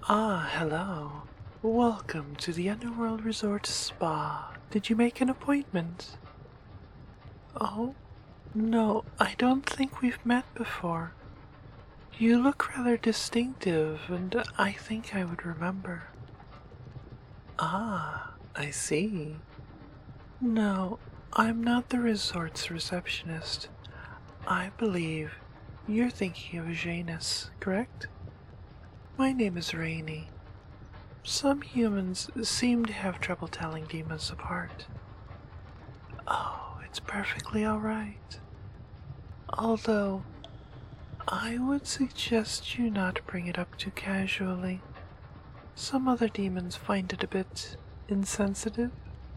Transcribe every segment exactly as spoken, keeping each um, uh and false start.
Ah, hello. Welcome to the Underworld Resort Spa. Did you make an appointment? Oh, no, I don't think we've met before. You look rather distinctive, and I think I would remember. Ah, I see. No, I'm not the resort's receptionist. I believe you're thinking of Janus, correct? My name is Rainey. Some humans seem to have trouble telling demons apart. Oh, it's perfectly alright. Although, I would suggest you not bring it up too casually. Some other demons find it a bit insensitive.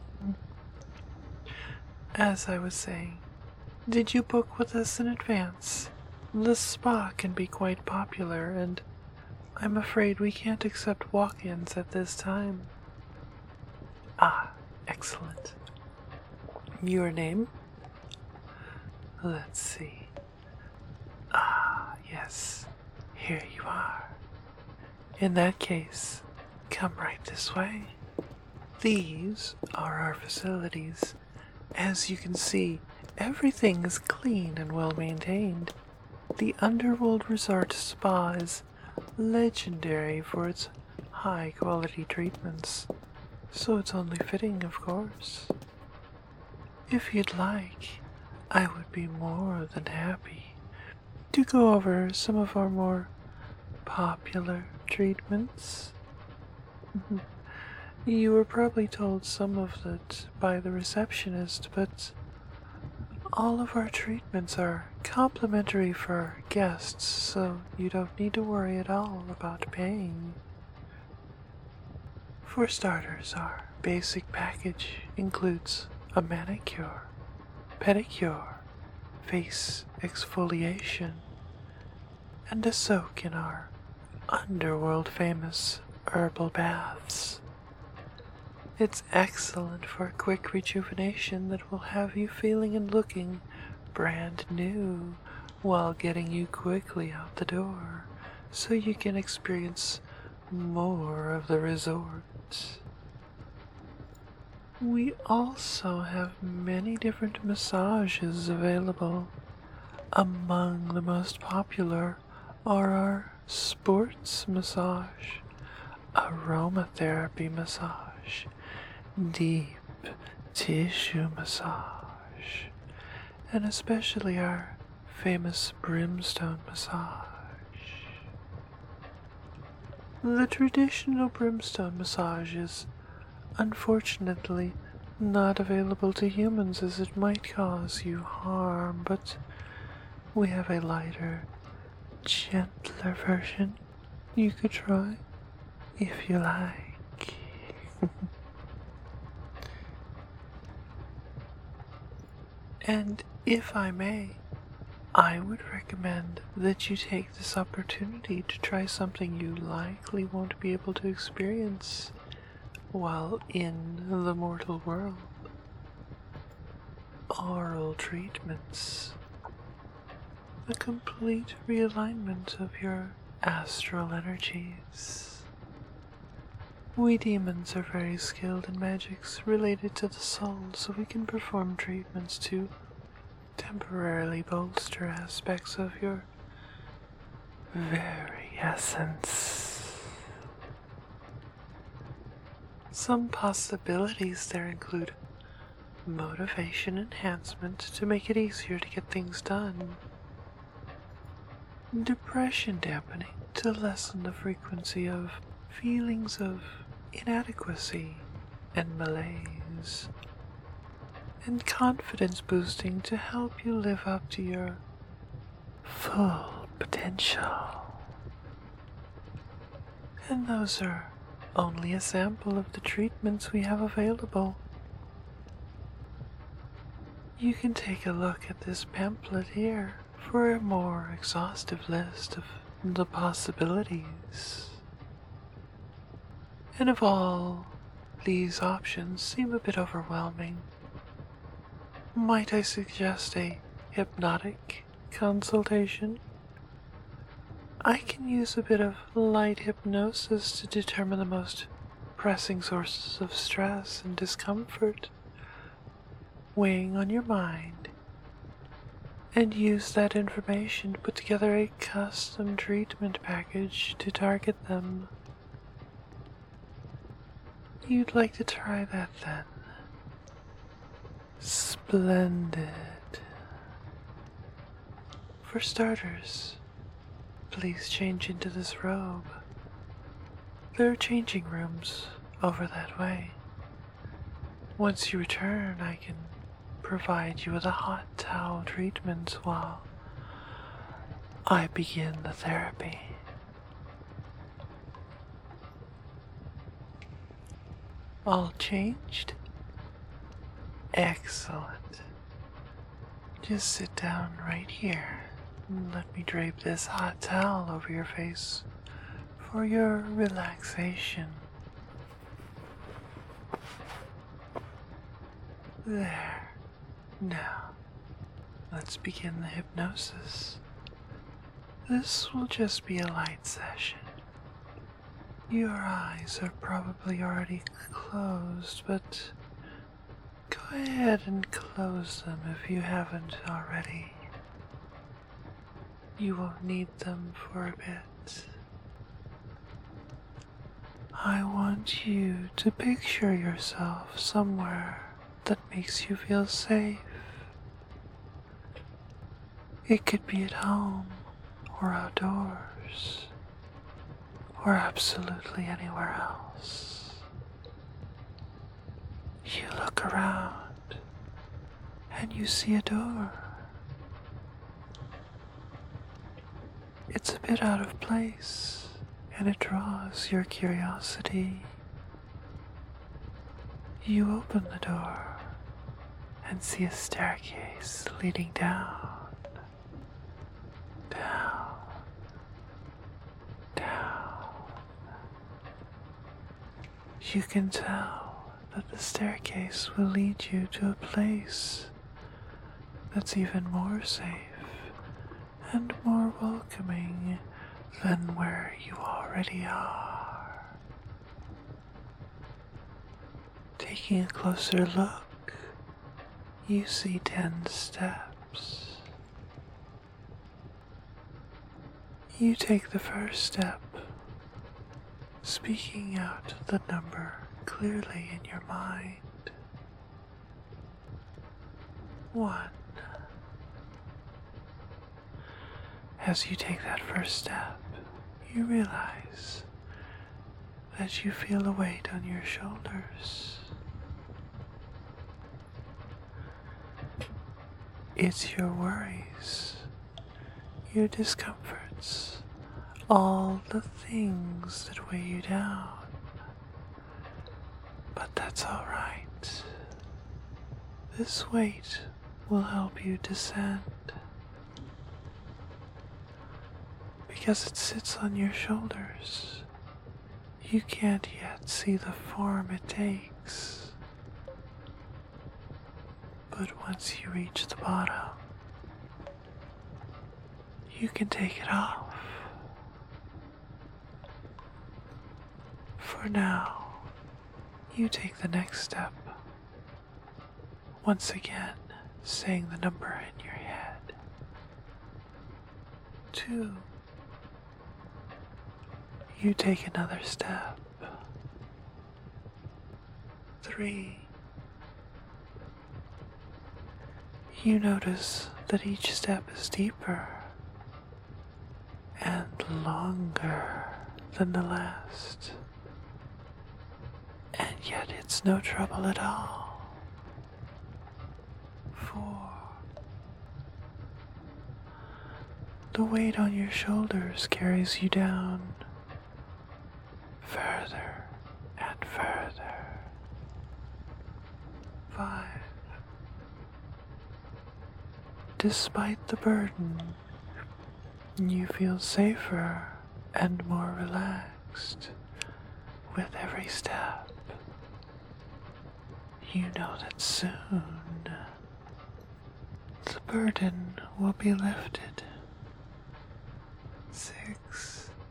As I was saying, did you book with us in advance? The spa can be quite popular, and I'm afraid we can't accept walk-ins at this time. Ah, excellent. Your name? Let's see. Ah, yes. Here you are. In that case, come right this way. These are our facilities. As you can see, everything is clean and well maintained. The Underworld Resort Spa is legendary for its high quality treatments, so it's only fitting, of course. If you'd like, I would be more than happy to go over some of our more popular treatments. You were probably told some of it by the receptionist, but all of our treatments are complimentary for our guests, so you don't need to worry at all about paying. For starters, our basic package includes a manicure, pedicure, face exfoliation, and a soak in our underworld famous herbal baths. It's excellent for a quick rejuvenation that will have you feeling and looking brand new while getting you quickly out the door so you can experience more of the resort. We also have many different massages available. Among the most popular are our sports massage, aromatherapy massage, deep tissue massage, and especially our famous brimstone massage. The traditional brimstone massage is unfortunately not available to humans as it might cause you harm, but we have a lighter, gentler version you could try if you like. And if I may, I would recommend that you take this opportunity to try something you likely won't be able to experience while in the mortal world. Oral treatments. A complete realignment of your astral energies. We demons are very skilled in magics related to the soul, so we can perform treatments to temporarily bolster aspects of your very essence. Some possibilities there include motivation enhancement to make it easier to get things done, depression dampening to lessen the frequency of feelings of inadequacy and malaise, and confidence boosting to help you live up to your full potential. And those are only a sample of the treatments we have available. You can take a look at this pamphlet here for a more exhaustive list of the possibilities. And if all these options seem a bit overwhelming, might I suggest a hypnotic consultation? I can use a bit of light hypnosis to determine the most pressing sources of stress and discomfort weighing on your mind, and use that information to put together a custom treatment package to target them. You'd like to try that then? Splendid. For starters, please change into this robe. There are changing rooms over that way. Once you return, I can provide you with a hot towel treatment while I begin the therapy. All changed? Excellent. Just sit down right here and let me drape this hot towel over your face for your relaxation. There. Now, let's begin the hypnosis. This will just be a light session. Your eyes are probably already closed, but go ahead and close them if you haven't already. You won't need them for a bit. I want you to picture yourself somewhere that makes you feel safe. It could be at home or outdoors or absolutely anywhere else. You look around and you see a door. It's a bit out of place and it draws your curiosity. You open the door and see a staircase leading down, down, down. You can tell that the staircase will lead you to a place that's even more safe and more welcoming than where you already are. Taking a closer look, you see ten steps. You take the first step, speaking out the number clearly in your mind. One. As you take that first step, you realize that you feel a weight on your shoulders. It's your worries, your discomforts, all the things that weigh you down. But that's all right. This weight will help you descend because it sits on your shoulders. You can't yet see the form it takes. But once you reach the bottom, you can take it off. For now, you take the next step, once again saying the number in your head. Two. You take another step. Three. You notice that each step is deeper and longer than the last, and yet it's no trouble at all. Four. The weight on your shoulders carries you down further and further. Five. Despite the burden, you feel safer and more relaxed with every step. You know that soon the burden will be lifted. six.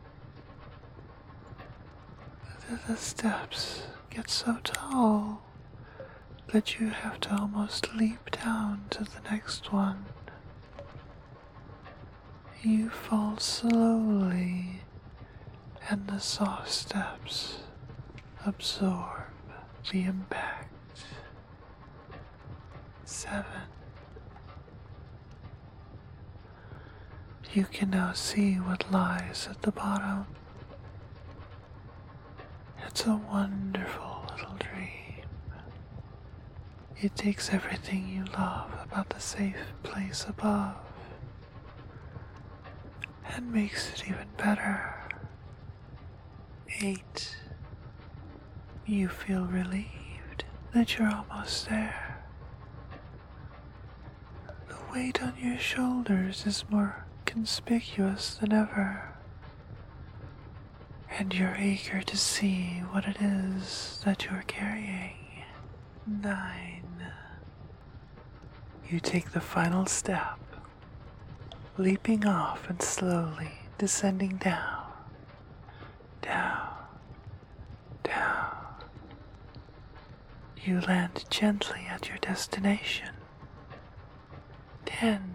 The, the steps get so tall that you have to almost leap down to the next one. You fall slowly, and the soft steps absorb the impact. Seven. You can now see what lies at the bottom. It's a wonderful little dream. It takes everything you love about the safe place above and makes it even better. Eight. You feel relieved that you're almost there. The weight on your shoulders is more conspicuous than ever, and you're eager to see what it is that you're carrying. Nine. You take the final step, leaping off and slowly descending down, down, down. You land gently at your destination. Ten.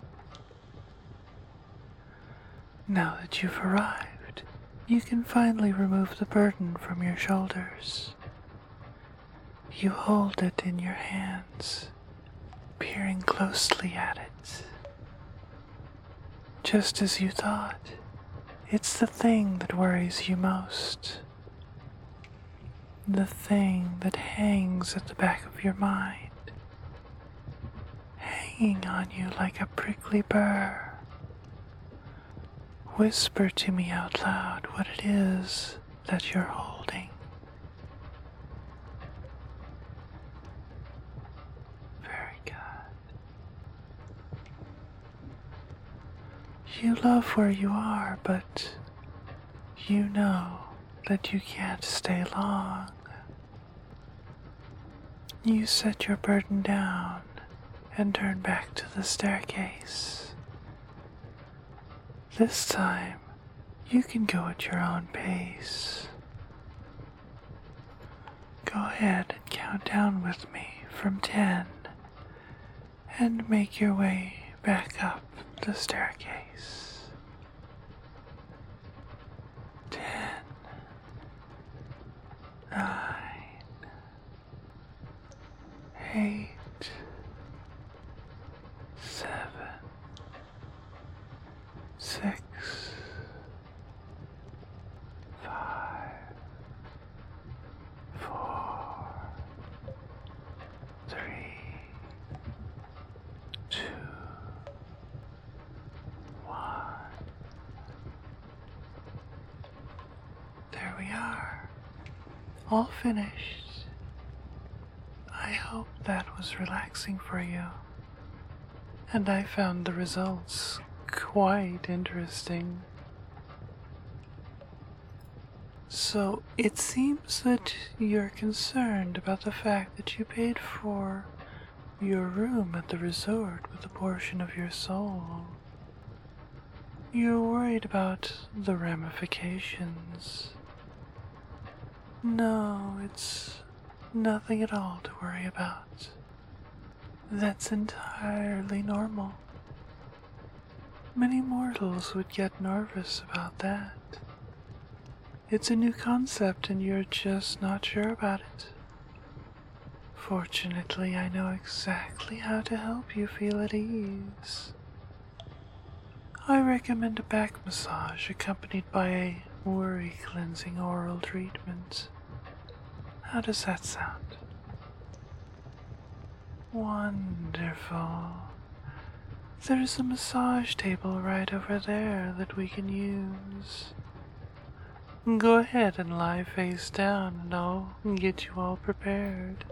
Now that you've arrived, you can finally remove the burden from your shoulders. You hold it in your hands, peering closely at it. Just as you thought, it's the thing that worries you most. The thing that hangs at the back of your mind, hanging on you like a prickly burr. Whisper to me out loud what it is that you're holding. Very good. You love where you are, but you know that you can't stay long. You set your burden down and turn back to the staircase. This time, you can go at your own pace. Go ahead and count down with me from ten and make your way back up the staircase. Ten, nine, eight, seven, six, five, four, three, two, one. There we are, all finished. I hope that was relaxing for you, and I found the results quite interesting. So it seems that you're concerned about the fact that you paid for your room at the resort with a portion of your soul. You're worried about the ramifications. No, it's nothing at all to worry about. That's entirely normal. Many mortals would get nervous about that. It's a new concept and you're just not sure about it. Fortunately, I know exactly how to help you feel at ease. I recommend a back massage accompanied by a worry-cleansing oral treatment. How does that sound? Wonderful. There's a massage table right over there that we can use. Go ahead and lie face down and I'll get you all prepared.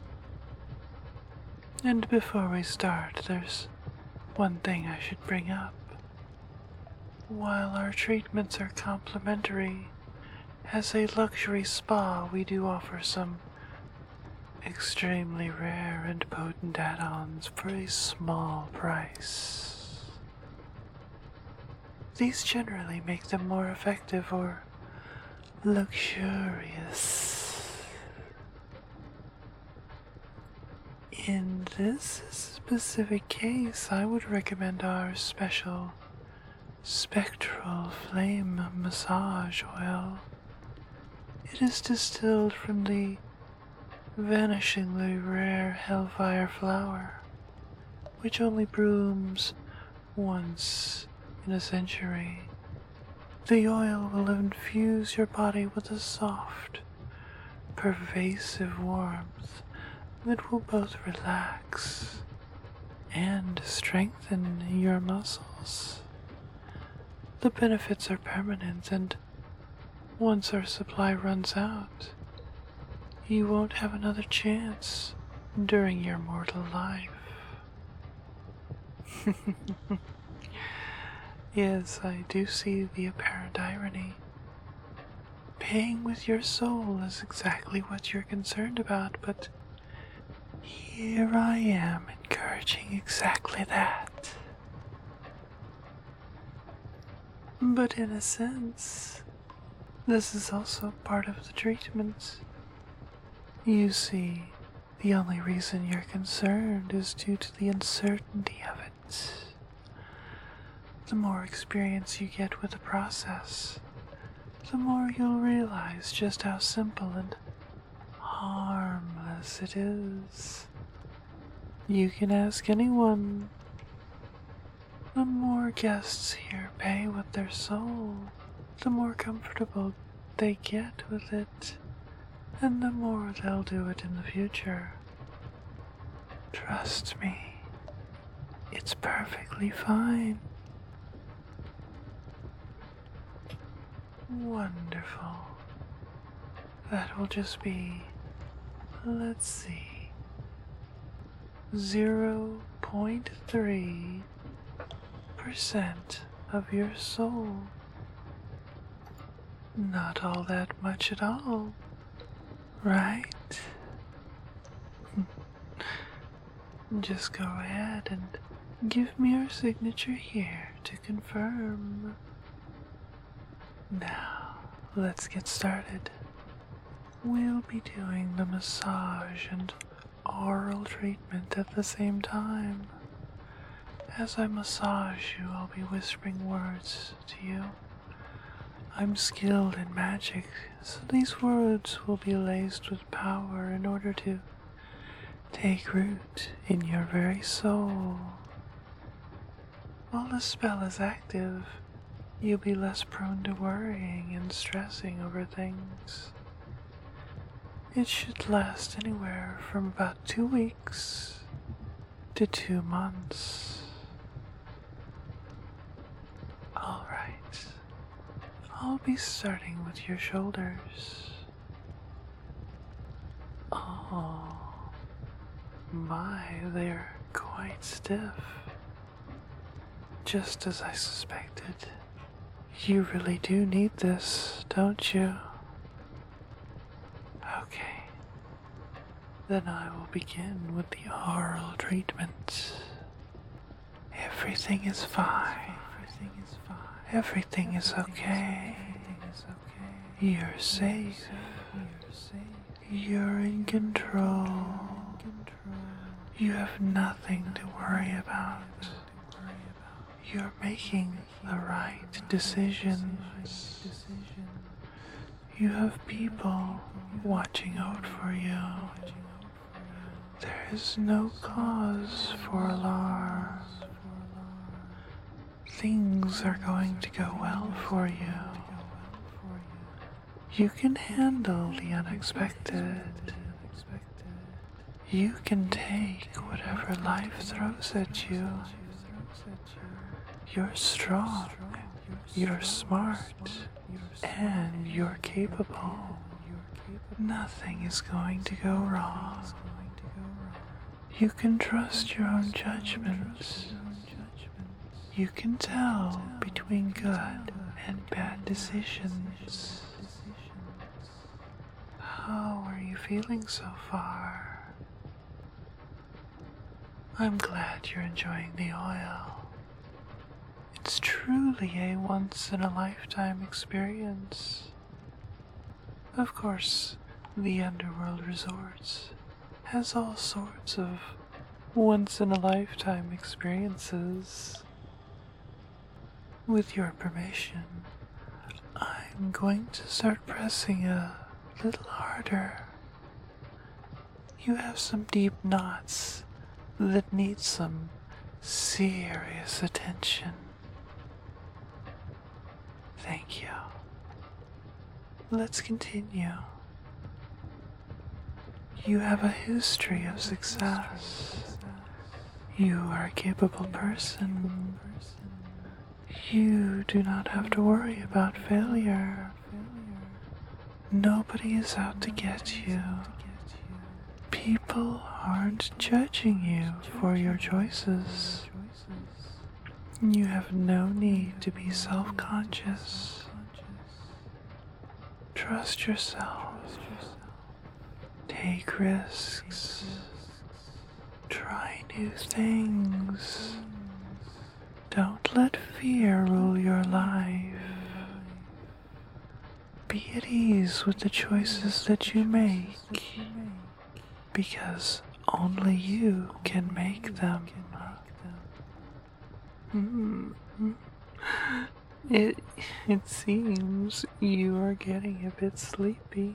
And before we start, there's one thing I should bring up. While our treatments are complimentary, as a luxury spa we do offer some extremely rare and potent add-ons for a small price. These generally make them more effective or luxurious. In this specific case, I would recommend our special spectral flame massage oil. It is distilled from the vanishingly rare hellfire flower, which only blooms once in a century. The oil will infuse your body with a soft, pervasive warmth that will both relax and strengthen your muscles. The benefits are permanent, and once our supply runs out, you won't have another chance during your mortal life. Yes, I do see the apparent irony. Paying with your soul is exactly what you're concerned about, but here I am encouraging exactly that. But in a sense, this is also part of the treatment. You see, the only reason you're concerned is due to the uncertainty of it. The more experience you get with the process, the more you'll realize just how simple and harmless it is. You can ask anyone. The more guests here pay with their soul, the more comfortable they get with it, and the more they'll do it in the future. Trust me, it's perfectly fine. Wonderful. That will just be, let's see, zero point three percent of your soul. Not all that much at all, right? Just go ahead and give me your signature here to confirm. Now, let's get started. We'll be doing the massage and oral treatment at the same time. As I massage you, I'll be whispering words to you. I'm skilled in magic, so these words will be laced with power in order to take root in your very soul. While the spell is active, you'll be less prone to worrying and stressing over things. It should last anywhere from about two weeks to two months. Alright, I'll be starting with your shoulders. Oh my, they're quite stiff. Just as I suspected. You really do need this, don't you? Okay. Then I will begin with the oral treatment. Everything is fine. Everything is fine. Everything is okay. You're safe. You're in control. You have nothing to worry about. You're making the right decisions. You have people watching out for you. There is no cause for alarm. Things are going to go well for you. You can handle the unexpected. You can take whatever life throws at you. You're strong, you're smart, and you're capable. Nothing is going to go wrong. You can trust your own judgments. You can tell between good and bad decisions. How are you feeling so far? I'm glad you're enjoying the oil. It's truly a once in a lifetime experience. Of course, the Underworld Resorts has all sorts of once in a lifetime experiences. With your permission, I'm going to start pressing a little harder. You have some deep knots that need some serious attention. Thank you. Let's continue. You have a history of success. You are a capable person. You do not have to worry about failure. Nobody is out to get you. People aren't judging you for your choices. You have no need to be self-conscious. Trust yourself. Take risks. Try new things. Don't let fear rule your life. Be at ease with the choices that you make, because only you can make them. Hmm. It, it seems you are getting a bit sleepy.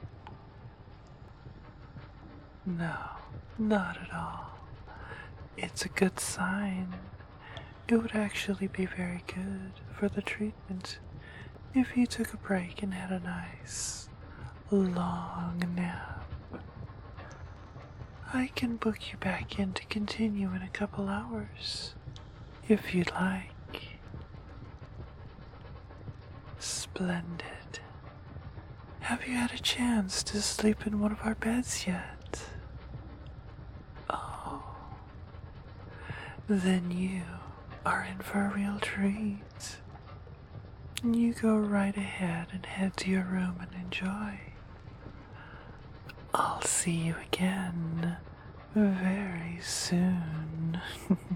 No, not at all. It's a good sign. It would actually be very good for the treatment if you took a break and had a nice, long nap. I can book you back in to continue in a couple hours, if you'd like. Splendid. Have you had a chance to sleep in one of our beds yet? Oh. Then you are in for a real treat. You go right ahead and head to your room and enjoy. I'll see you again very soon.